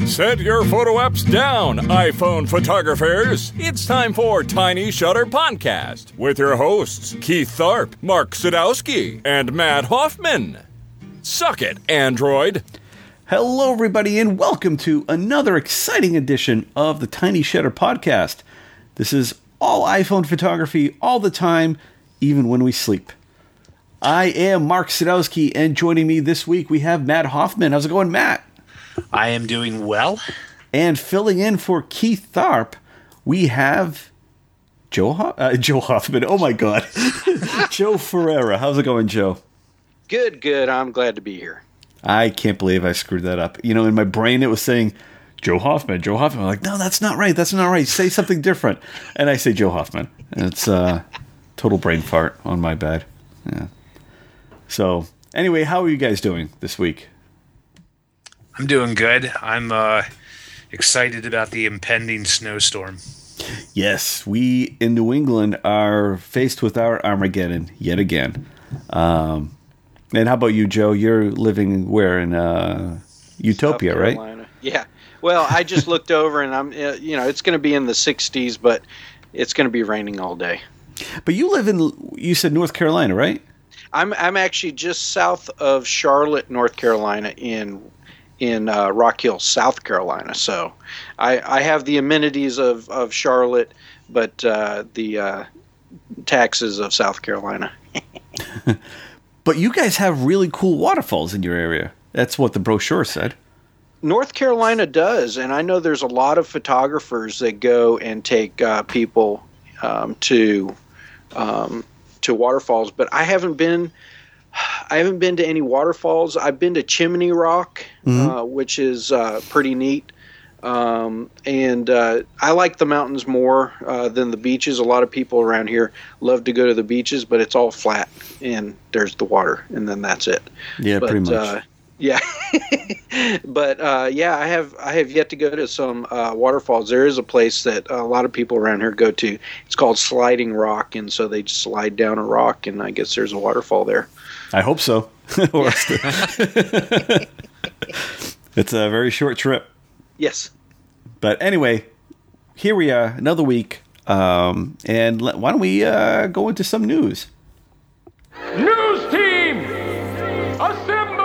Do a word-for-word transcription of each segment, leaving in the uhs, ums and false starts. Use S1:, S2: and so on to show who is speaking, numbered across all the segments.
S1: Set your photo apps down, iPhone photographers. It's time for Tiny Shutter Podcast with your hosts, Keith Tharp, Mark Sadowski, and Matt Hoffman. Suck it, Android.
S2: Hello, everybody, and welcome to another exciting edition of the Tiny Shutter Podcast. This is all iPhone photography all the time, even when we sleep. I am Mark Sadowski, and joining me this week, we have Matt Hoffman. How's it going, Matt?
S3: I am doing well.
S2: And filling in for Keith Tharp, we have Joe Ho- uh, Joe Hoffman. Oh, my God. Joe Ferreira. How's it going, Joe?
S4: Good, good. I'm glad to be here.
S2: I can't believe I screwed that up. You know, in my brain, it was saying Joe Hoffman, Joe Hoffman. I'm like, no, that's not right. That's not right. Say something different. And I say Joe Hoffman. And it's a total brain fart on my bad. Yeah. So, anyway, how are you guys doing this week?
S3: I'm doing good. I'm uh, excited about the impending snowstorm.
S2: Yes, we in New England are faced with our Armageddon yet again. Um, and how about you, Joe? You're living where in uh, Utopia, right?
S4: Yeah. Well, I just looked over, and I'm, uh, you know, it's going to be in the sixties, but it's going to be raining all day.
S2: But you live in, you said North Carolina, right?
S4: I'm I'm actually just south of Charlotte, North Carolina, in in uh, Rock Hill, South Carolina. So I, I have the amenities of, of Charlotte, but uh, the uh, taxes of South Carolina.
S2: But you guys have really cool waterfalls in your area. That's what the brochure said.
S4: North Carolina does, and I know there's a lot of photographers that go and take uh, people um, to um, to waterfalls, but I haven't been. I haven't been to any waterfalls. I've been to Chimney Rock, mm-hmm. uh, which is uh, pretty neat. Um, and uh, I like the mountains more uh, than the beaches. A lot of people around here love to go to the beaches, but it's all flat, and there's the water, and then that's it.
S2: Yeah,
S4: but,
S2: pretty much.
S4: Uh, yeah, but uh, yeah, I have I have yet to go to some uh, waterfalls. There is a place that a lot of people around here go to. It's called Sliding Rock, and so they just slide down a rock, and I guess there's a waterfall there.
S2: I hope so. It's a very short trip.
S4: Yes.
S2: But anyway, here we are, another week. Um, and let, why don't we uh, go into some news?
S1: News team, assemble!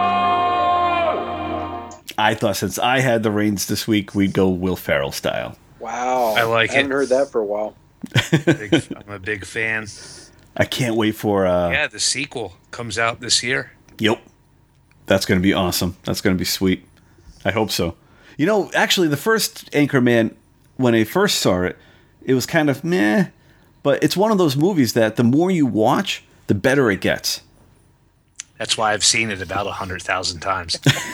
S2: I thought since I had the reins this week, we'd go Will Ferrell style.
S4: Wow.
S3: I like
S4: I haven't
S3: it.
S4: heard that for a while.
S3: Big, I'm a big fan.
S2: I can't wait for... Uh,
S3: yeah, the sequel comes out this year.
S2: Yep. That's going to be awesome. That's going to be sweet. I hope so. You know, actually, the first Anchorman, when I first saw it, it was kind of meh. But it's one of those movies that the more you watch, the better it gets.
S3: That's why I've seen it about one hundred thousand times.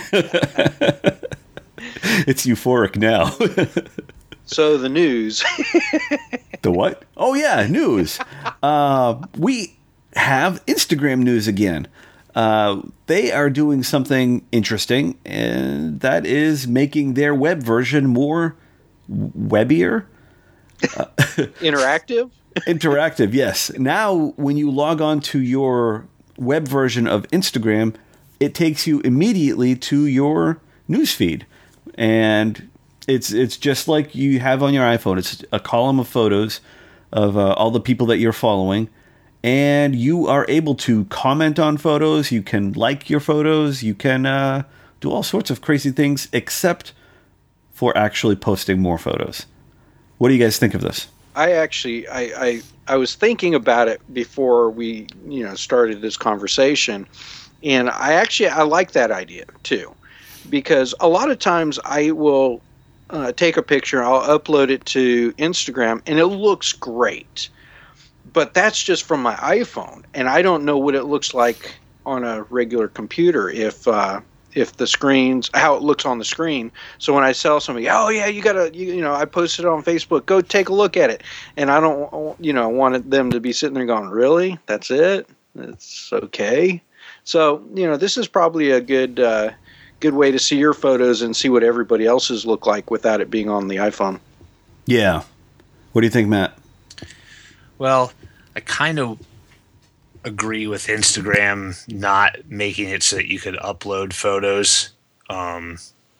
S2: It's euphoric now.
S4: So the news.
S2: The what? Oh, yeah, news. Uh, we have Instagram news again. Uh, they are doing something interesting, and that is making their web version more webbier. Uh,
S4: Interactive?
S2: Interactive, yes. Now, when you log on to your web version of Instagram, it takes you immediately to your newsfeed. And it's it's just like you have on your iPhone. It's a column of photos of uh, all the people that you're following. And you are able to comment on photos. You can like your photos. You can uh, do all sorts of crazy things, except for actually posting more photos. What do you guys think of this?
S4: I actually, I, I, I was thinking about it before we, you know, started this conversation, and I actually I like that idea too, because a lot of times I will uh, take a picture, I'll upload it to Instagram, and it looks great. But that's just from my iPhone, and I don't know what it looks like on a regular computer if uh, if the screens, how it looks on the screen. So when I tell somebody, oh yeah, you gotta, you, you know, I posted it on Facebook, go take a look at it, and I don't, you know, want them to be sitting there going, really? That's it? It's okay. So you know, this is probably a good uh, good way to see your photos and see what everybody else's look like without it being on the iPhone.
S2: Yeah. What do you think, Matt?
S3: Well, I kind of agree with Instagram not making it so that you could upload photos. Um,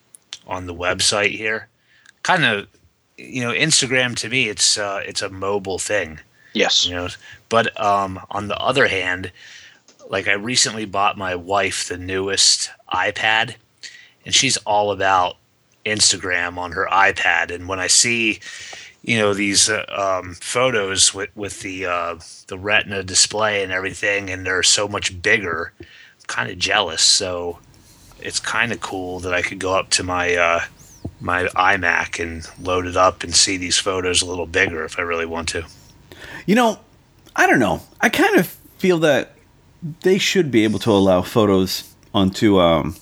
S3: on the website here. Kind of, you know, Instagram to me, it's uh, it's a mobile thing.
S4: Yes.
S3: You know, but um, on the other hand, like I recently bought my wife the newest iPad, and she's all about Instagram on her iPad. And when I see, you know, these uh, um, photos with with the uh, the Retina display and everything, and they're so much bigger, I'm kind of jealous. So it's kind of cool that I could go up to my uh, my iMac and load it up and see these photos a little bigger if I really want to.
S2: You know, I don't know. I kind of feel that they should be able to allow photos onto um,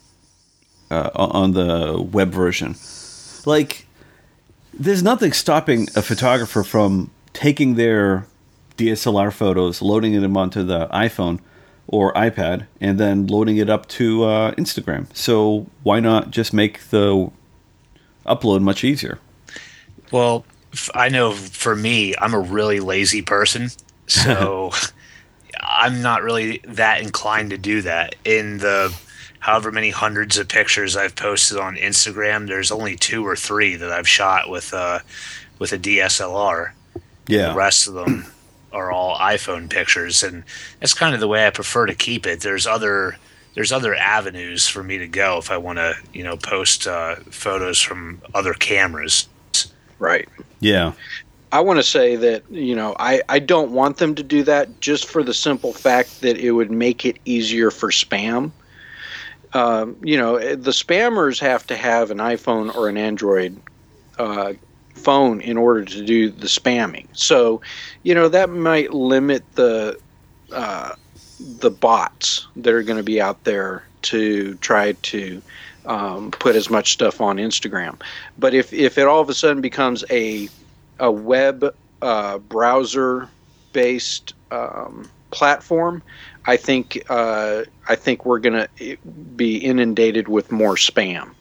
S2: uh, on the web version. Like, there's nothing stopping a photographer from taking their D S L R photos, loading them onto the iPhone or iPad, and then loading it up to uh, Instagram. So why not just make the upload much easier?
S3: Well, I know for me, I'm a really lazy person, so I'm not really that inclined to do that. In the however many hundreds of pictures I've posted on Instagram, there's only two or three that I've shot with uh, with a D S L R.
S2: Yeah.
S3: The rest of them are all iPhone pictures, and that's kind of the way I prefer to keep it. There's other there's other avenues for me to go if I want to, you know, post uh, photos from other cameras.
S4: Right.
S2: Yeah.
S4: I want to say that, you know, I, I don't want them to do that just for the simple fact that it would make it easier for spam. Um, you know, the spammers have to have an iPhone or an Android uh, phone in order to do the spamming. So, you know, that might limit the uh, the bots that are going to be out there to try to um, put as much stuff on Instagram. But if, if it all of a sudden becomes a a web uh, browser based um, platform, I think uh, I think we're going to be inundated with more spam.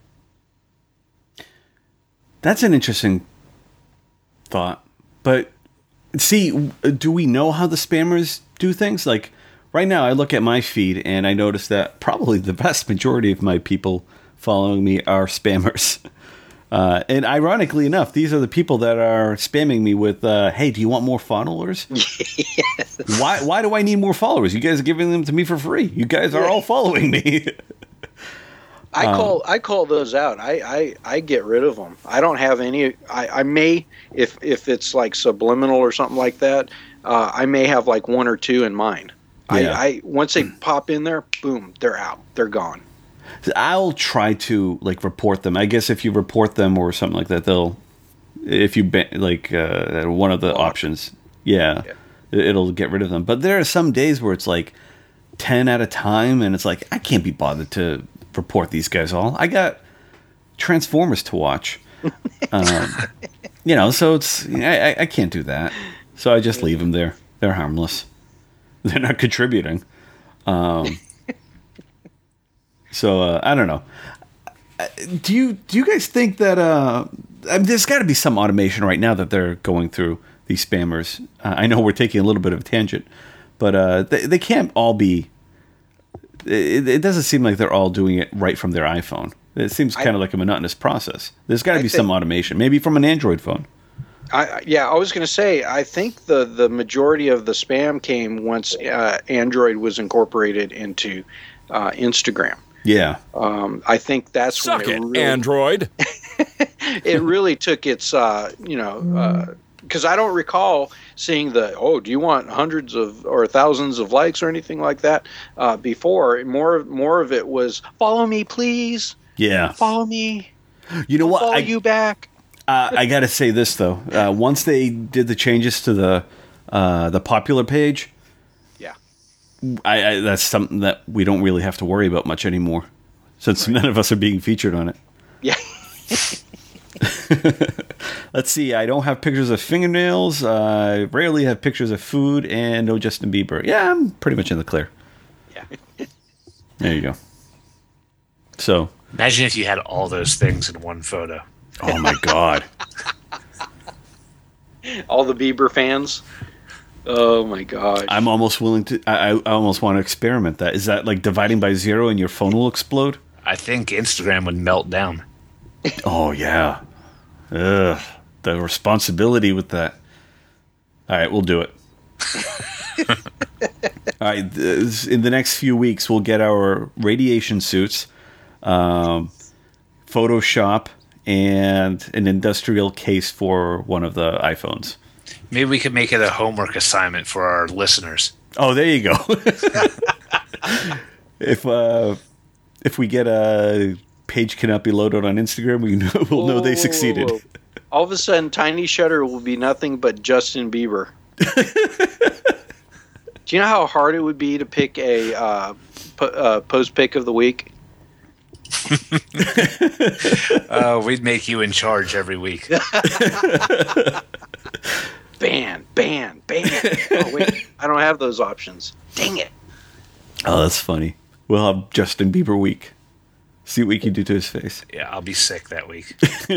S2: That's an interesting thought. But see, do we know how the spammers do things? Like right now, I look at my feed and I notice that probably the vast majority of my people following me are spammers. Uh, and ironically enough, these are the people that are spamming me with, uh, "Hey, do you want more followers?" Yes. Why? Why do I need more followers? You guys are giving them to me for free. You guys are all following me.
S4: I
S2: um,
S4: call I call those out. I, I, I get rid of them. I don't have any. I, I may if if it's like subliminal or something like that. Uh, I may have like one or two in mine.
S2: Yeah.
S4: I, I once they pop in there, boom, they're out. They're gone.
S2: I'll try to like report them. I guess if you report them or something like that, they'll if you ban, like uh, one of the Block. options, yeah, yeah, it'll get rid of them. But there are some days where it's like ten at a time, and it's like I can't be bothered to report these guys all. I got Transformers to watch, um, you know. So it's I, I can't do that. So I just leave them there. They're harmless. They're not contributing. Um, So uh, I don't know. Do you do you guys think that uh, I mean, there's got to be some automation right now that they're going through these spammers? Uh, I know we're taking a little bit of a tangent, but uh, they they can't all be. It, it doesn't seem like they're all doing it right from their iPhone. It seems kind of like a monotonous process. There's got to be think, some automation, maybe from an Android phone.
S4: I, yeah, I was going to say, I think the, the majority of the spam came once uh, Android was incorporated into uh, Instagram.
S2: Yeah,
S4: um, I think that's
S1: Suck
S4: when it,
S1: it
S4: really,
S1: Android.
S4: It really took its, uh, you know, because uh, I don't recall seeing the oh, do you want hundreds of or thousands of likes or anything like that uh, before. More, more of it was follow me, please.
S2: Yeah,
S4: follow me.
S2: You know
S4: I'll
S2: what?
S4: Follow
S2: I,
S4: you back.
S2: uh, I got to say this though. Uh, once they did the changes to the uh, the popular page. I, I, that's something that we don't really have to worry about much anymore, since right. none of us are being featured on it.
S4: Yeah.
S2: Let's see. I don't have pictures of fingernails. Uh, I rarely have pictures of food, and no Justin Bieber. Yeah, I'm pretty much in the clear.
S4: Yeah.
S2: There you go. So
S3: imagine if you had all those things in one photo.
S2: Oh my God.
S4: All the Bieber fans. Oh my God!
S2: I'm almost willing to. I, I almost want to experiment that. Is that like dividing by zero and your phone will explode?
S3: I think Instagram would melt down.
S2: Oh, yeah. Ugh, the responsibility with that. All right, we'll do it. All right, this, in the next few weeks, we'll get our radiation suits, um, Photoshop, and an industrial case for one of the iPhones.
S3: Maybe we could make it a homework assignment for our listeners.
S2: Oh, there you go. if uh, if we get a page cannot be loaded on Instagram, we know, we'll know they succeeded.
S4: Whoa, whoa, whoa. All of a sudden, Tiny Shutter will be nothing but Justin Bieber. Do you know how hard it would be to pick a uh, po- uh, post pick of the week?
S3: uh, we'd make you in charge every week.
S4: Ban, ban, ban. Oh, wait. I don't have those options. Dang it.
S2: Oh, that's funny. We'll have Justin Bieber week. See what we can do to his face.
S3: Yeah, I'll be sick that week.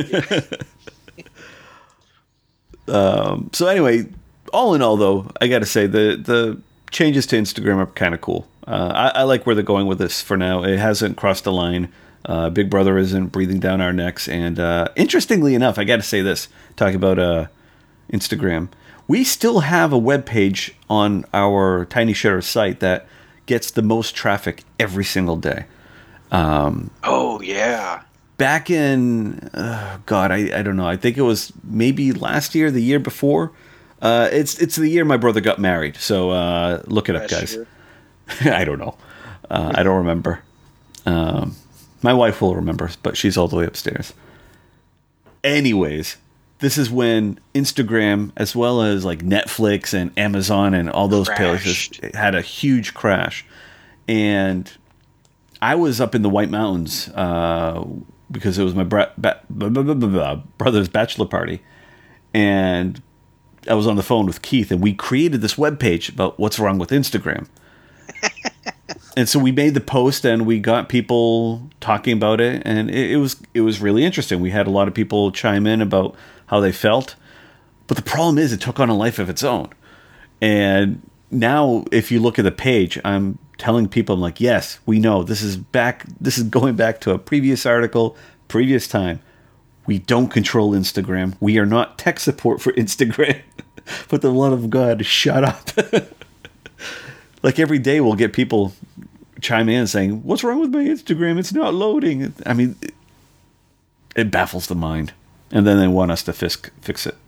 S2: um, so anyway, all in all, though, I got to say the the changes to Instagram are kind of cool. Uh, I, I like where they're going with this for now. It hasn't crossed the line. Uh, Big Brother isn't breathing down our necks. And uh, interestingly enough, I got to say this, talking about uh, Instagram, we still have a web page on our Tiny Shutter site that gets the most traffic every single day. Um,
S4: oh, yeah.
S2: Back in, uh, God, I, I don't know. I think it was maybe last year, the year before. Uh, it's it's the year my brother got married. So uh, look it up, guys. I don't know. Uh, I don't remember. Um, my wife will remember, but she's all the way upstairs. Anyways, this is when Instagram, as well as like Netflix and Amazon and all those
S4: Crashed.
S2: places, had a huge crash. And I was up in the White Mountains uh, because it was my bra- ba- ba- ba- ba- ba- brother's bachelor party. And I was on the phone with Keith, and we created this webpage about what's wrong with Instagram. And so we made the post, and we got people talking about it, and it, it was it was really interesting. We had a lot of people chime in about how they felt. But the problem is it took on a life of its own. And now if you look at the page, I'm telling people, I'm like, yes, we know this is back. This is going back to a previous article, previous time. We don't control Instagram. We are not tech support for Instagram. For the love of God, shut up. Like every day we'll get people chime in saying, what's wrong with my Instagram? It's not loading. I mean, it, it baffles the mind. And then they want us to fix, fix it.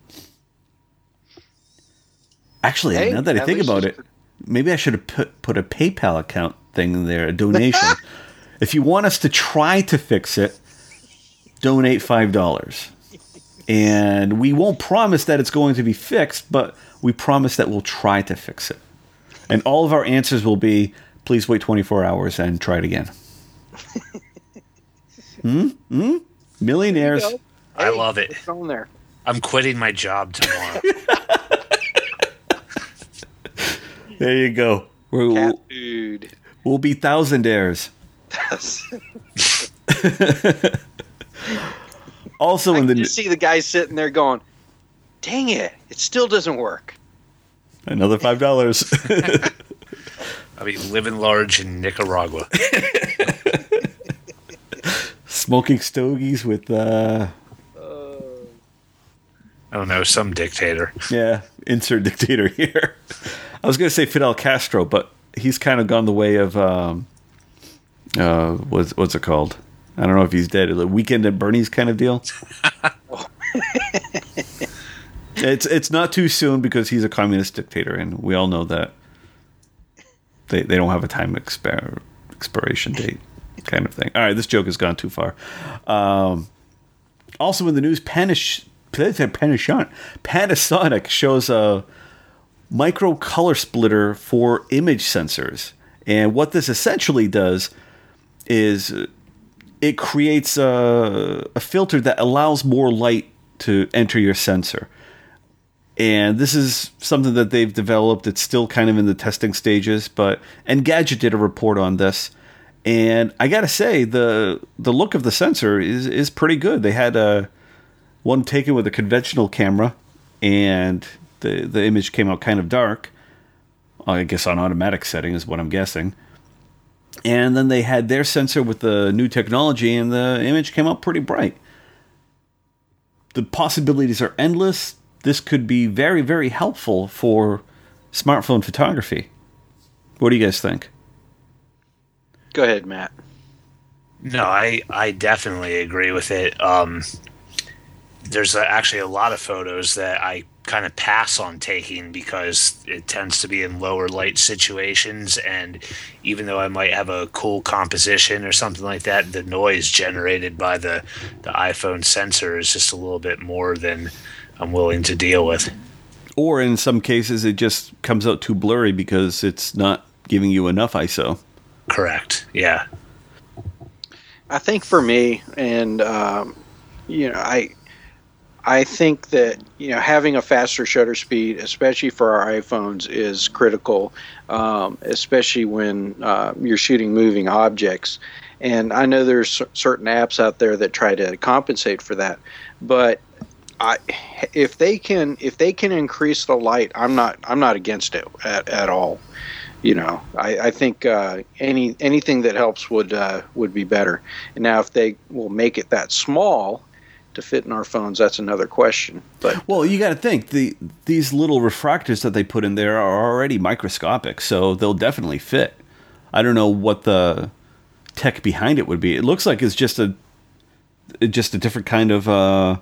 S2: Actually,
S4: Hey,
S2: now that I
S4: at
S2: think
S4: least
S2: about
S4: it's-
S2: it, maybe I should have put, put a PayPal account thing in there, a donation. If you want us to try to fix it, donate five dollars. And we won't promise that it's going to be fixed, but we promise that we'll try to fix it. And all of our answers will be, please wait twenty-four hours and try it again. Hmm? Hmm? Millionaires.
S4: There you go.
S3: I
S4: Hey,
S3: love it.
S4: it's on there.
S3: I'm quitting my job tomorrow.
S2: There you go. We're,
S4: Cat
S2: we'll,
S4: food.
S2: we'll be thousandaires. Also,
S4: I
S2: in
S4: can
S2: the
S4: just see the guy sitting there going, dang it, it still doesn't work.
S2: another five dollars.
S3: I'll be living large in Nicaragua.
S2: Smoking stogies with, uh,
S3: I don't know, some dictator.
S2: yeah, insert dictator here. I was going to say Fidel Castro, but he's kind of gone the way of, um, uh, what's, what's it called? I don't know if he's dead. The Weekend at Bernie's kind of deal. It's it's not too soon because he's a communist dictator, and we all know that they they don't have a time expir- expiration date, kind of thing. All right, this joke has gone too far. Um, also in the news, Panish, Panasonic, Panasonic shows a micro color splitter for image sensors, and what this essentially does is it creates a, a filter that allows more light to enter your sensor. And this is something that they've developed. It's still kind of in the testing stages, but Engadget did a report on this. And I got to say, the the look of the sensor is, is pretty good. They had a, one taken with a conventional camera, and the, the image came out kind of dark. I guess on automatic setting is what I'm guessing. And then they had their sensor with the new technology, and the image came out pretty bright. The possibilities are endless. This could be very, very helpful for smartphone photography. What do you guys think?
S4: Go ahead, Matt.
S3: No, I, I definitely agree with it. Um, there's actually a lot of photos that I kind of pass on taking because it tends to be in lower light situations, and even though I might have a cool composition or something like that, the noise generated by the, the iPhone sensor is just a little bit more than I'm willing to deal with.
S2: Or in some cases, it just comes out too blurry because it's not giving you enough I S O.
S3: Correct. Yeah.
S4: I think for me, and um, you know, I I think that you know having a faster shutter speed, especially for our iPhones, is critical, um, especially when uh, you're shooting moving objects. And I know there's c- certain apps out there that try to compensate for that, but I, if they can, if they can increase the light, I'm not, I'm not against it at, at all. You know, I, I think uh, any anything that helps would uh, would be better. And now, if they will make it that small to fit in our phones, that's another question. But
S2: well, you got to think the these little refractors that they put in there are already microscopic, so they'll definitely fit. I don't know what the tech behind it would be. It looks like it's just a just a different kind of uh,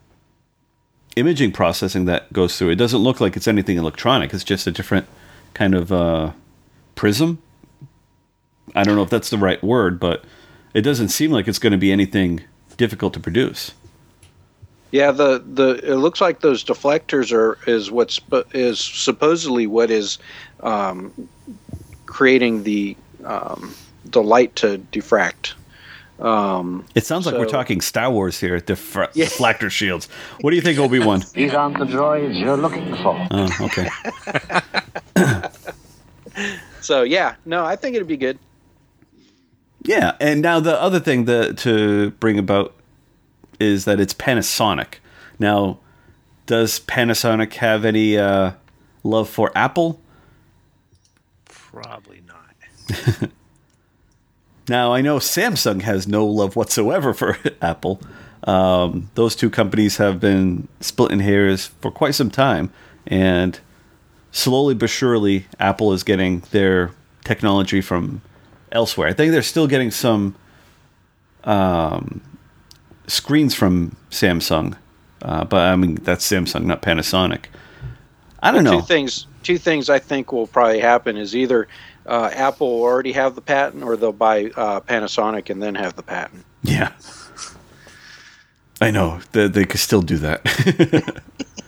S2: imaging processing that goes through. It doesn't look like it's anything electronic. It's just a different kind of uh, prism. I don't know if that's the right word, but it doesn't seem like it's going to be anything difficult to produce.
S4: yeah, the, the it looks like those deflectors are is what's is supposedly what is um, creating the um, the light to diffract. Um,
S2: It sounds like
S4: so-
S2: we're talking Star Wars here. Def-
S4: Yeah.
S2: Deflector shields. What do you think, Obi-Wan?
S5: These aren't the droids you're looking for.
S2: Oh, okay.
S4: So yeah, no, I think it'd be good.
S2: Yeah, and now the other thing that to bring about is that it's Panasonic. Now, does Panasonic have any uh, love for Apple?
S3: Probably not.
S2: Now, I know Samsung has no love whatsoever for Apple. Um, those two companies have been splitting hairs for quite some time, and slowly but surely, Apple is getting their technology from elsewhere. I think they're still getting some um, screens from Samsung, uh, but I mean that's Samsung, not Panasonic. I don't know.
S4: Two things. Two things I think will probably happen is either uh, Apple will already have the patent, or they'll buy uh, Panasonic and then have the patent.
S2: Yeah, I know they, they could still do that.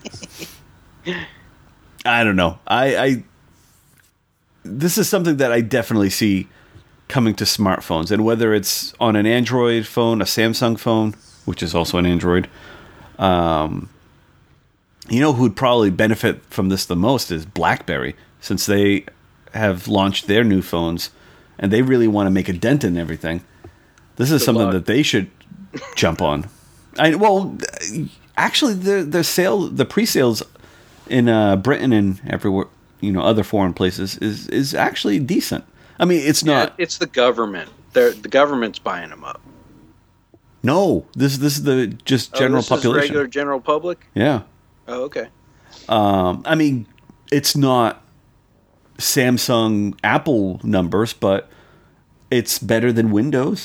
S2: I don't know. I, I this is something that I definitely see coming to smartphones, and whether it's on an Android phone, a Samsung phone, which is also an Android. Um, you know who would probably benefit from this the most is BlackBerry, since they have launched their new phones, and they really want to make a dent in everything. This is
S4: Good
S2: something
S4: luck.
S2: that they should jump on. I well, actually, the the sale, the pre-sales in uh, Britain and everywhere, you know, other foreign places is is actually decent. I mean, it's not.
S4: Yeah, it's the government. They're, the government's buying them up.
S2: No, this this is the just general
S4: oh, this
S2: population.
S4: Is regular general public.
S2: Yeah.
S4: Oh, okay.
S2: Um, I mean, it's not Samsung, Apple numbers, but it's better than Windows.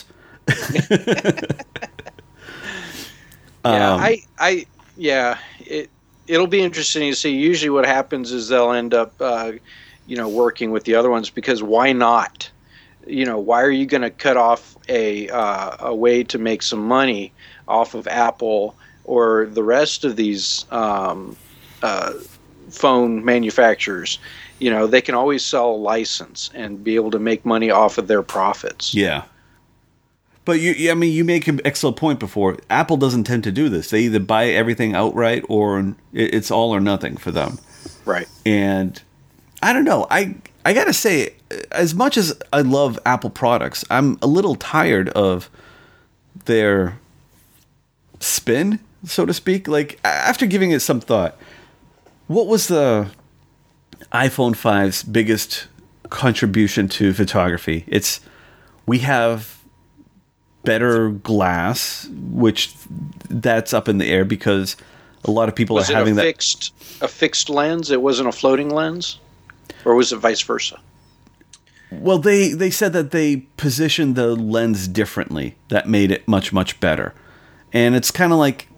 S4: Yeah,
S2: Um,
S4: I, I, yeah, it, it'll be interesting to see. Usually, what happens is they'll end up, uh, you know, working with the other ones because why not? You know, why are you going to cut off a uh, a way to make some money off of Apple or the rest of these um, uh, phone manufacturers? You know, they can always sell a license and be able to make money off of their profits.
S2: Yeah. But you, I mean, you make an excellent point before. Apple doesn't tend to do this. They either buy everything outright or it- it's all or nothing for them.
S4: Right.
S2: And I don't know. I I gotta say, as much as I love Apple products, I'm a little tired of their spin, so to speak. Like, after giving it some thought, what was the iPhone five's biggest contribution to photography? It's We have better glass, which that's up in the air because a lot of people
S4: was
S2: are
S4: it
S2: having
S4: a
S2: that.
S4: fixed a fixed lens? It wasn't a floating lens, or was it vice versa?
S2: Well, they, they said that they positioned the lens differently. That made it much, much better. And it's kind of like,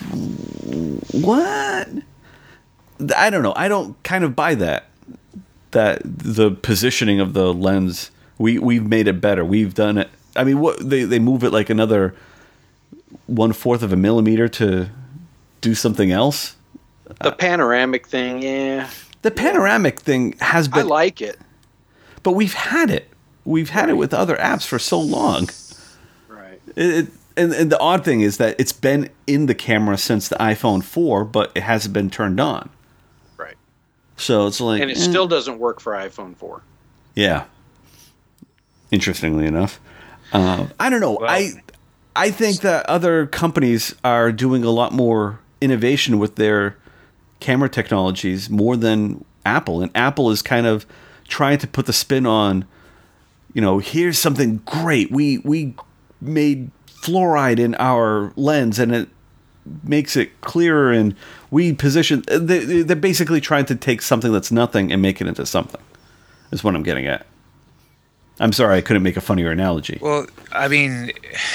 S2: what? I don't know. I don't kind of buy that. That the positioning of the lens, we, we've made it better. We've done it. I mean, what they, they move it like another one-fourth of a millimeter to do something else?
S4: The panoramic thing, yeah.
S2: The panoramic thing has been...
S4: I like it.
S2: But we've had it. We've had it with other apps for so long.
S4: Right.
S2: It, it, and, and the odd thing is that it's been in the camera since the iPhone four, but it hasn't been turned on.
S4: Right.
S2: So it's like...
S4: And it
S2: eh.
S4: still doesn't work for iPhone four.
S2: Yeah. Interestingly enough. Uh, I don't know.
S3: Well,
S2: I I think that other companies are doing a lot more innovation with their camera technologies more than Apple. And Apple is kind of trying to put the spin on, you know, here's something great. We we made fluoride in our lens and it makes it clearer, and we position... They, they're basically trying to take something that's nothing and make it into something, is what I'm getting at. I'm sorry I couldn't make a funnier analogy.
S3: Well, I mean,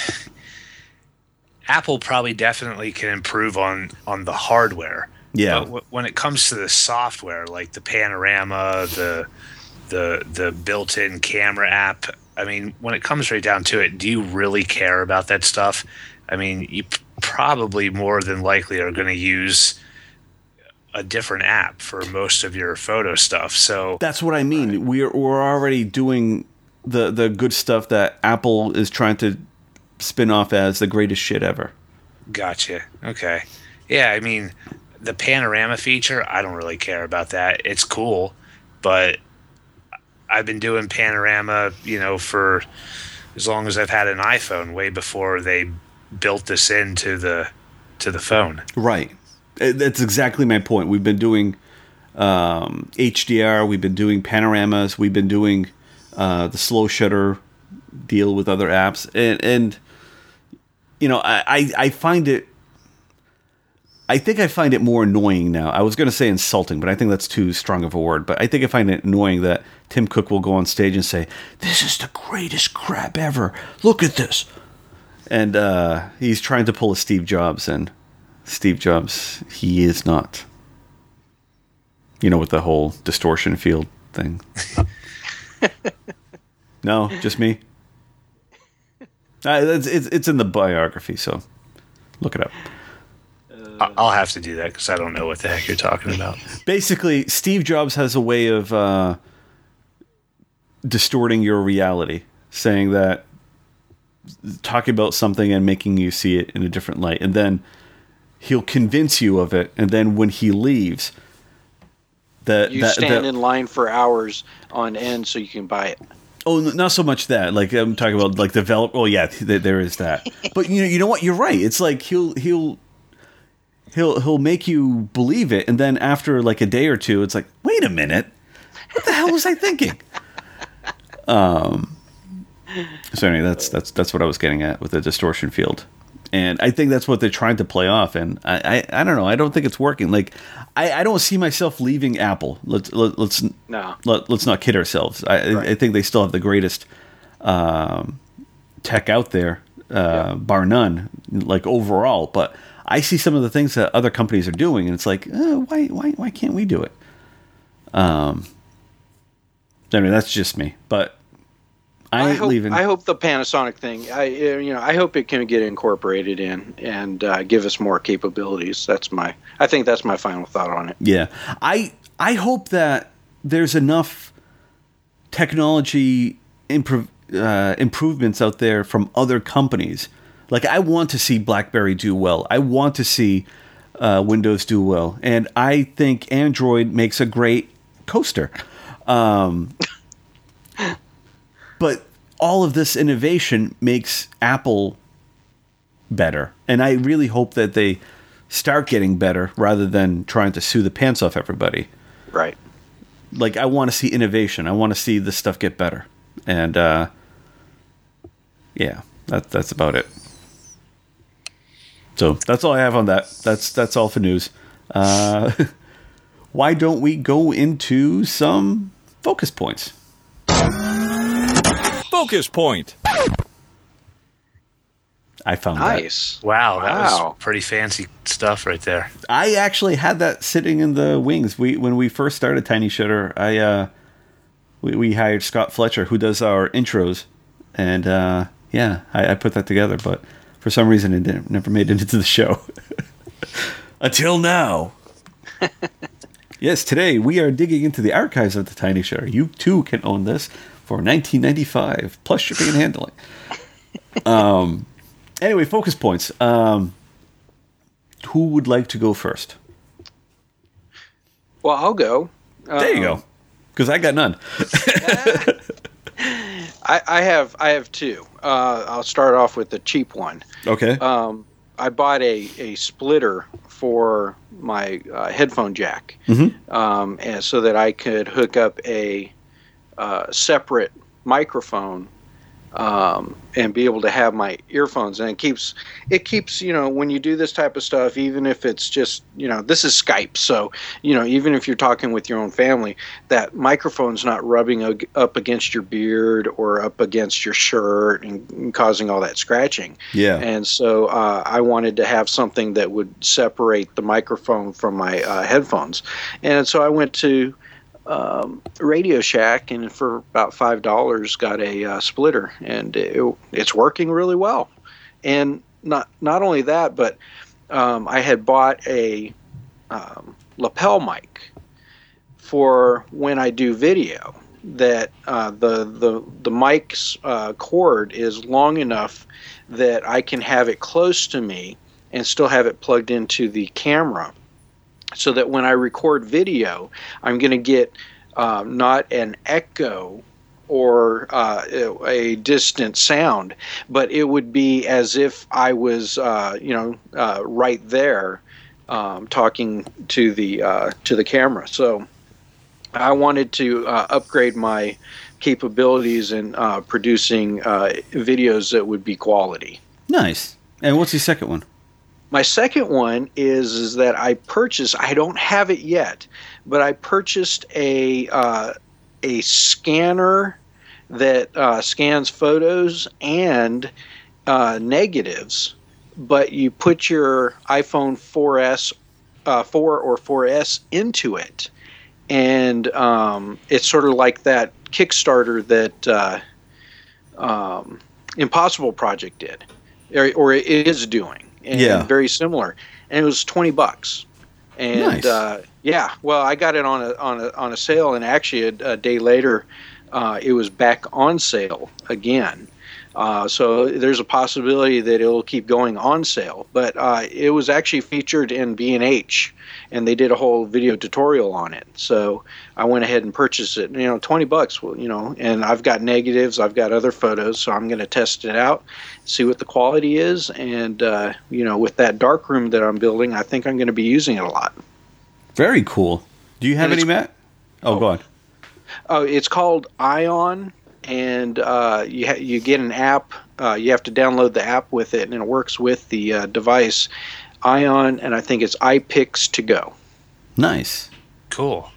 S3: Apple probably definitely can improve on, on the hardware.
S2: Yeah.
S3: But w- when it comes to the software, like the panorama, the the the built-in camera app, I mean, when it comes right down to it, do you really care about that stuff? I mean, you p- probably more than likely are going to use a different app for most of your photo stuff. So
S2: That's what I mean. We're we're already doing the the good stuff that Apple is trying to spin off as the greatest shit ever.
S3: Gotcha. Okay. Yeah, I mean, the panorama feature, I don't really care about that. It's cool, but I've been doing panorama, you know, for as long as I've had an iPhone, way before they built this into the to the phone.
S2: Right. Uh, That's exactly my point. We've been doing um, H D R. We've been doing panoramas. We've been doing uh, the slow shutter deal with other apps, and and you know, I I, I find it. I think I find it more annoying now. I was going to say insulting, but I think that's too strong of a word. But I think I find it annoying that Tim Cook will go on stage and say, "This is the greatest crap ever. Look at this," and uh, he's trying to pull a Steve Jobs, and Steve Jobs, he is not. You know, with the whole distortion field thing. No, just me. Uh, it's, it's it's in the biography, so look it up.
S3: I- I'll have to do that because I don't know what the heck you're talking about.
S2: Basically, Steve Jobs has a way of uh, distorting your reality, saying that, talking about something and making you see it in a different light, and then he'll convince you of it, and then when he leaves, that
S4: You
S2: that,
S4: stand
S2: that,
S4: in line for hours on end so you can buy it.
S2: Oh, not so much that. Like I'm talking about, like develop. Oh, yeah, th- there is that. But you know, you know what? You're right. It's like he'll he'll he'll he'll make you believe it, and then after like a day or two, it's like, wait a minute, what the hell was I thinking? Um. So anyway, that's that's that's what I was getting at with the distortion field, and I think that's what they're trying to play off. And I I, I don't know. I don't think it's working. Like I, I don't see myself leaving Apple. Let's let, let's
S4: No.
S2: let, let's not kid ourselves. I,
S4: Right.
S2: I think they still have the greatest um, tech out there, uh,
S4: Yeah.
S2: bar none. Like overall, but I see some of the things that other companies are doing, and it's like, uh, why why why can't we do it? Um. I mean, that's just me, but I,
S4: I
S2: ain't
S4: hope,
S2: leaving.
S4: I hope the Panasonic thing, I uh, you know, I hope it can get incorporated in and uh, give us more capabilities. That's my, I think that's my final thought on it.
S2: Yeah, I I hope that there's enough technology improv, uh, improvements out there from other companies. Like I want to see BlackBerry do well. I want to see uh, Windows do well, and I think Android makes a great coaster. Um, but all of this innovation makes Apple better, and I really hope that they start getting better rather than trying to sue the pants off everybody.
S4: Right.
S2: Like I want to see innovation. I want to see this stuff get better, and uh, yeah, that that's about it. So that's all I have on that. That's that's all for news. Uh, why don't we go into some focus points?
S1: Focus point.
S2: I found
S4: Nice.
S3: Wow, that
S4: Wow.
S3: was pretty fancy stuff right there.
S2: that. I actually had that sitting in the wings. We when we first started Tiny Shutter, I uh, we, we hired Scott Fletcher, who does our intros, and uh, yeah, I, I put that together. But for some reason, it didn't, never made it into the show until now. Yes, today we are digging into the archives of the Tiny Shutter. You too can own this for nineteen ninety-five plus shipping and handling. Um. Anyway, focus points. Um, who would like to go first?
S4: Well, I'll go.
S2: There you
S4: Um,
S2: go. Because I got none.
S4: I, I have I have two. Uh, I'll start off with the cheap one.
S2: Okay.
S4: Um, I bought a, a splitter for my uh, headphone jack,
S2: Mhm.
S4: um, and so that I could hook up a uh, separate microphone um, and be able to have my earphones. And it keeps it keeps you know, when you do this type of stuff, even if it's just, you know, this is Skype, so you know, even if you're talking with your own family, that microphone's not rubbing ag- up against your beard or up against your shirt and, and causing all that scratching.
S2: Yeah.
S4: And so uh, I wanted to have something that would separate the microphone from my uh, headphones. And so I went to um, Radio Shack, and for about five dollars got a uh, splitter, and it, it's working really well. And not not only that, but um, I had bought a um, lapel mic for when I do video. That uh, the the the mic's uh, cord is long enough that I can have it close to me and still have it plugged into the camera, so that when I record video, I'm going to get uh, not an echo or uh, a distant sound, but it would be as if I was, uh, you know, uh, right there um, talking to the uh, to the camera. So I wanted to uh, upgrade my capabilities in uh, producing uh, videos that would be quality.
S2: Nice. And what's your second one?
S4: My second one is is that I purchased. I don't have it yet, but I purchased a uh, a scanner that uh, scans photos and uh, negatives. But you put your iPhone four S, uh, four or four S into it, and um, it's sort of like that Kickstarter that uh, um, Impossible Project did, or, or it is doing. And
S2: Yeah.
S4: very similar, and it was twenty bucks. And
S2: Nice.
S4: uh, yeah, well, I got it on a on a on a sale, and actually a, a day later, uh, it was back on sale again. Uh, so there's a possibility that it'll keep going on sale. But uh, it was actually featured in B and H, and they did a whole video tutorial on it. So I went ahead and purchased it. You know, twenty bucks. Well, you know, and I've got negatives, I've got other photos, so I'm going to test it out, see what the quality is, and uh, you know, with that dark room that I'm building, I think I'm going to be using it a lot.
S2: Very cool. Do you have
S4: And
S2: any,
S4: it's-
S2: Matt? Oh, go on.
S4: Oh, it's called Ion, and uh, you ha- you get an app. Uh, you have to download the app with it, and it works with the uh, device. Ion, and I think it's iPix to go.
S2: Nice.
S3: Cool.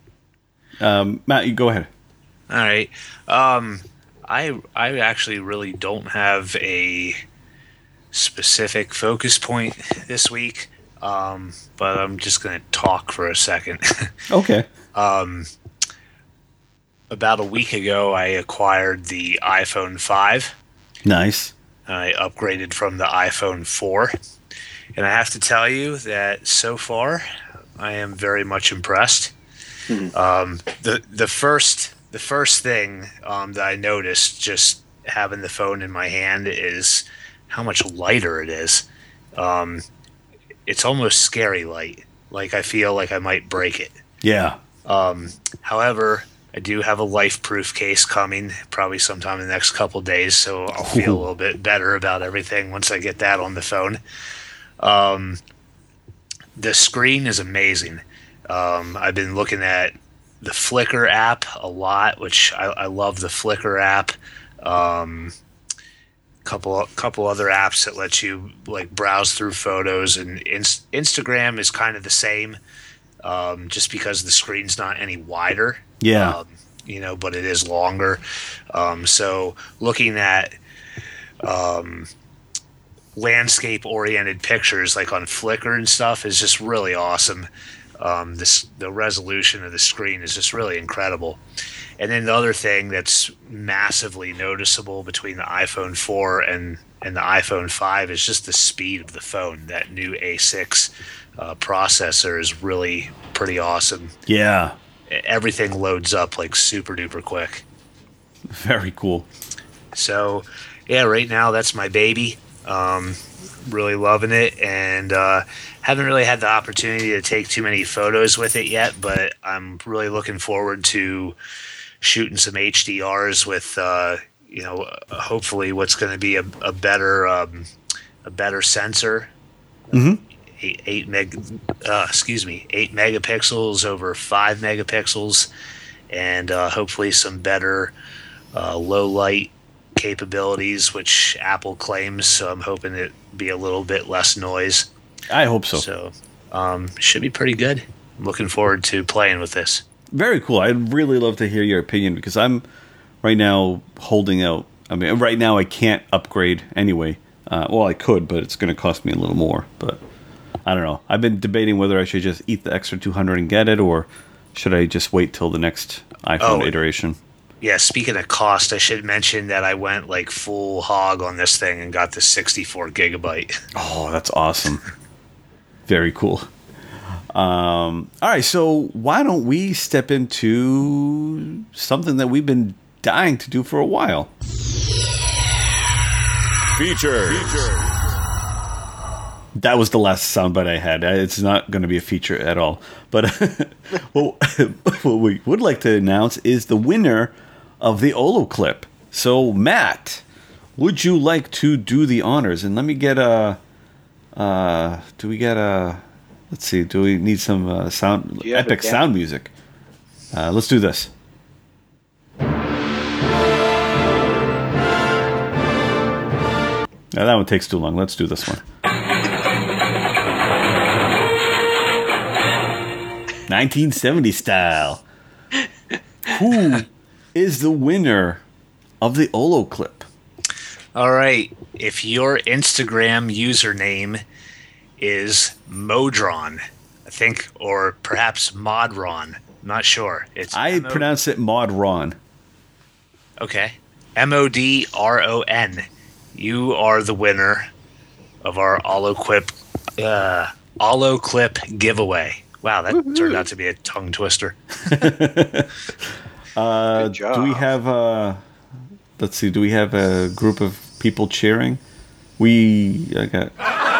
S2: Um, Matt, you go ahead.
S3: All right. Um, I I actually really don't have a specific focus point this week, um, but I'm just going to talk for a second.
S2: Okay.
S3: um, about a week ago, I acquired the iPhone five.
S2: Nice.
S3: I upgraded from the iPhone four. And I have to tell you that so far, I am very much impressed. Um, the the first the first thing um, that I noticed just having the phone in my hand is how much lighter it is. Um, it's almost scary light. Like I feel like I might break it.
S2: Yeah.
S3: Um, however, I do have a life-proof case coming probably sometime in the next couple days, so I'll feel a little bit better about everything once I get that on the phone. Um, the screen is amazing. Um, I've been looking at the Flickr app a lot, which I, I love the Flickr app. Um, couple couple other apps that let you like browse through photos, and Inst- Instagram is kind of the same, um, just because the screen's not any wider.
S2: Yeah.
S3: Um, you know, but it is longer. Um, so looking at um, landscape-oriented pictures, like on Flickr and stuff, is just really awesome. Um, this the resolution of the screen is just really incredible. And then the other thing that's massively noticeable between the iPhone four and, and the iPhone five is just the speed of the phone. That new A six uh, processor is really pretty awesome.
S2: Yeah.
S3: Everything loads up like super duper quick.
S2: Very cool.
S3: So, yeah, right now that's my baby. Um, really loving it, and uh, haven't really had the opportunity to take too many photos with it yet, but I'm really looking forward to shooting some H D Rs with, uh, you know, hopefully what's going to be a, a better, um, a better sensor.
S2: Mm-hmm.
S3: Eight, eight meg, uh, excuse me, eight megapixels over five megapixels, and uh, hopefully some better uh, low light capabilities, which Apple claims. So I'm hoping it be a little bit less noise.
S2: I hope so.
S3: So um, should be pretty good. I'm looking forward to playing with this.
S2: Very cool. I'd really love to hear your opinion, because I'm right now holding out. I mean, right now I can't upgrade anyway. Uh, well, I could, but it's going to cost me a little more. But I don't know. I've been debating whether I should just eat the extra two hundred and get it, or should I just wait till the next iPhone
S3: Oh.
S2: iteration?
S3: Yeah, speaking of cost, I should mention that I went like full hog on this thing and got the sixty-four gigabyte.
S2: Oh, that's awesome. Very cool. Um, all right, so why don't we step into something that we've been dying to do for a while?
S1: Feature.
S2: That was the last soundbite I had. Uh, It's not going to be a feature at all. But what, what we would like to announce is the winner of the Olo clip. So, Matt, would you like to do the honors? And let me get a... Uh, do we get a... Let's see. Do we need some uh, sound,
S4: Do you have
S2: epic
S4: it down?
S2: sound music? Uh, let's do this. Now, that one takes too long. Let's do this one. nineteen seventy style. Who is the winner of the Olo clip?
S3: All right. If your Instagram username is Modron, I think, or perhaps Modron, I'm not sure. It's
S2: I
S3: M O
S2: pronounce it Mod Ron.
S3: Okay. M O D R O N. You are the winner of our Holoclip, uh, Holoclip giveaway. Wow, that
S4: Woohoo.
S3: turned out to be a tongue twister.
S2: Uh,
S4: Good job.
S2: do we have uh let's see, do we have a group of people cheering? We I got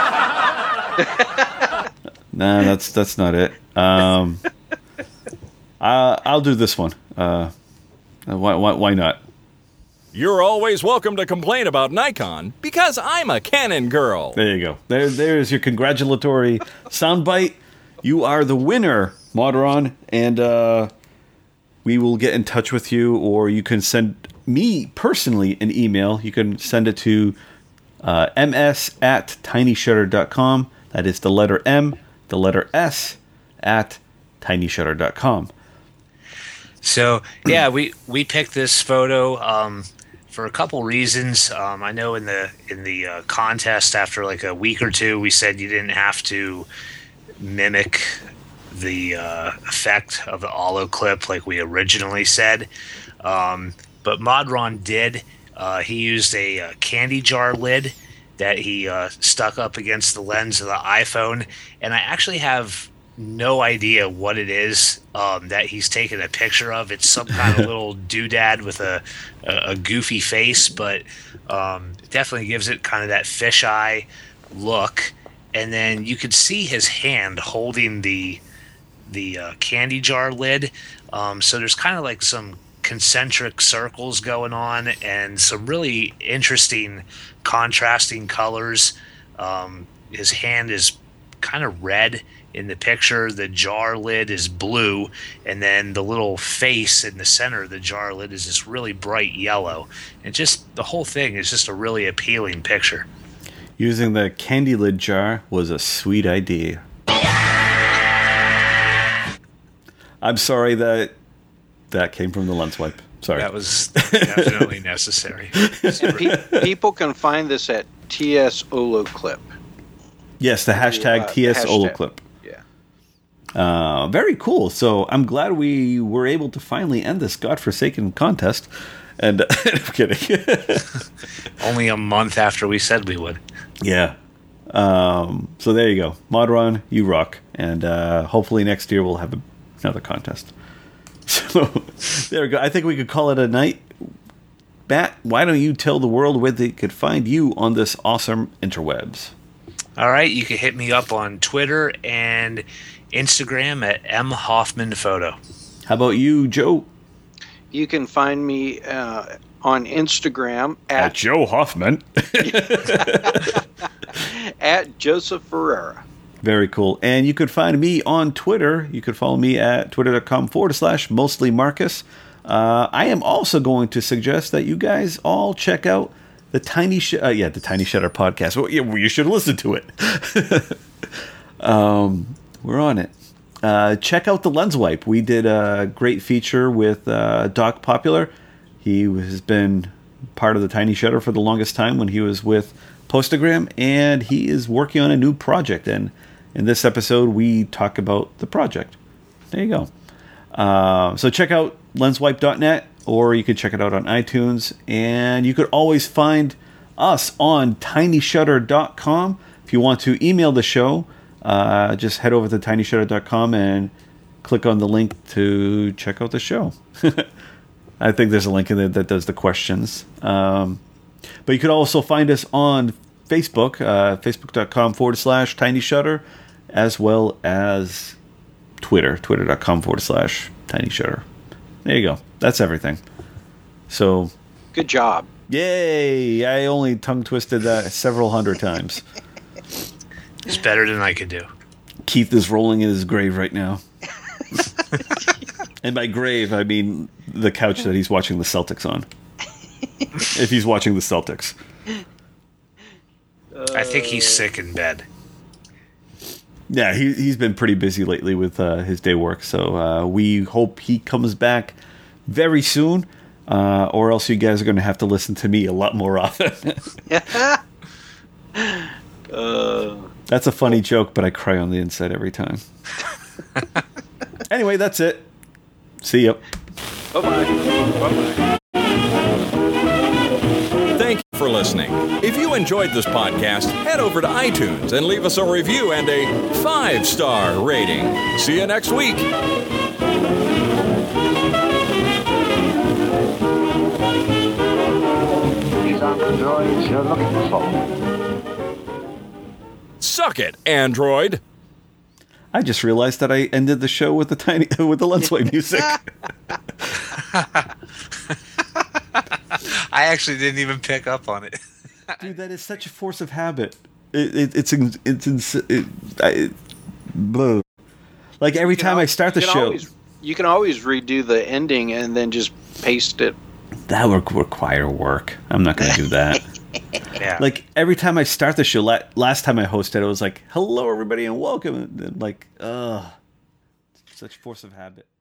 S2: Nah, that's that's not it. Um uh, I'll do this one. Uh why why why not?
S1: You're always welcome to complain about Nikon, because I'm a Canon girl.
S2: There you go. There there's your congratulatory soundbite. You are the winner, Modron, and uh we will get in touch with you, or you can send me personally an email. You can send it to uh, ms at tinyshutter dot com. That is the letter M, the letter S, at tinyshutter dot com.
S3: So yeah, we we picked this photo um, for a couple reasons. Um, I know in the in the uh, contest after like a week or two, we said you didn't have to mimic the uh, effect of the Olo clip like we originally said, um, but Modron did. Uh, he used a, uh candy jar lid that he uh, stuck up against the lens of the iPhone, and I actually have no idea what it is um, that he's taken a picture of. It's some kind of little doodad with a, a, a goofy face, but um, it definitely gives it kind of that fisheye look. And then you could see his hand holding the the uh, candy jar lid. Um, so there's kind of like some concentric circles going on and some really interesting contrasting colors. Um, his hand is kind of red in the picture. The jar lid is blue, and then the little face in the center of the jar lid is this really bright yellow. And just the whole thing is just a really appealing picture.
S2: Using the candy lid jar was a sweet idea. I'm sorry that that came from the lens wipe. Sorry.
S3: That was definitely necessary.
S4: And pe- people can find this at T S Oloclip.
S2: Yes, the hashtag
S4: uh,
S2: T S
S4: hashtag.
S2: Oloclip.
S4: Yeah.
S2: Uh, very cool. So I'm glad we were able to finally end this godforsaken contest. And I'm kidding.
S3: Only a month after we said we would.
S2: Yeah. Um, so there you go. Modron, you rock. And uh, hopefully next year we'll have a, another contest. So there we go. I think we could call it a night. Matt, why don't you tell the world where they could find you on this awesome interwebs?
S3: All right, you can hit me up on Twitter and Instagram at M Hoffman Photo.
S2: How about you, Joe?
S4: You can find me uh, on Instagram
S2: At
S4: at,
S2: Joe Hoffman.
S4: at Joseph Ferreira.
S2: Very cool. And you could find me on Twitter. You could follow me at twitter.com forward slash mostly Marcus. Uh, I am also going to suggest that you guys all check out the Tiny Sh- uh, yeah, the Tiny Shutter podcast. Well, yeah, well, you should listen to it. um, we're on it. Uh, check out the Lens Wipe. We did a great feature with uh, Doc Popular. He has been part of the Tiny Shutter for the longest time when he was with Postagram, and he is working on a new project. And in this episode, we talk about the project. There you go. Uh, so check out lenswipe dot net, or you can check it out on iTunes. And you could always find us on tiny shutter dot com. If you want to email the show, uh, just head over to tiny shutter dot com and click on the link to check out the show. I think there's a link in there that does the questions. Um, but you could also find us on Facebook, uh, facebook.com forward slash tiny shutter, as well as Twitter, twitter.com forward slash tiny shutter. There you go. That's everything. So,
S4: Good job.
S2: yay! I only tongue twisted that several hundred times.
S3: It's better than I could do.
S2: Keith is rolling in his grave right now. And by grave, I mean the couch that he's watching the Celtics on. If he's watching the Celtics.
S3: I think he's sick in bed.
S2: Yeah, he, he's been pretty busy lately with uh, his day work. So uh, we hope he comes back very soon. Uh, or else you guys are going to have to listen to me a lot more often.
S4: uh,
S2: That's a funny joke, but I cry on the inside every time. Anyway, that's it. See ya.
S4: bye-bye. Bye-bye.
S1: Thank you for listening. If you enjoyed this podcast, head over to iTunes and leave us a review and a five-star rating. See you next week.
S5: These aren't the droids you're looking for.
S1: Suck it, Android.
S2: I just realized that I ended the show with the tiny with the Lensway music.
S3: I actually didn't even pick up on it.
S2: Dude, that is such a force of habit. It, it, it's it's it's it, it, blah. Like every
S4: You can
S2: time
S4: al-
S2: I start the
S4: you can
S2: show,
S4: always- you can always redo the ending and then just paste it.
S2: that would require work. I'm not going to do that.
S3: Yeah.
S2: Like every time I start the show, la- last time I hosted, I was like, "Hello, everybody, and welcome." And, like, ugh, such force of habit.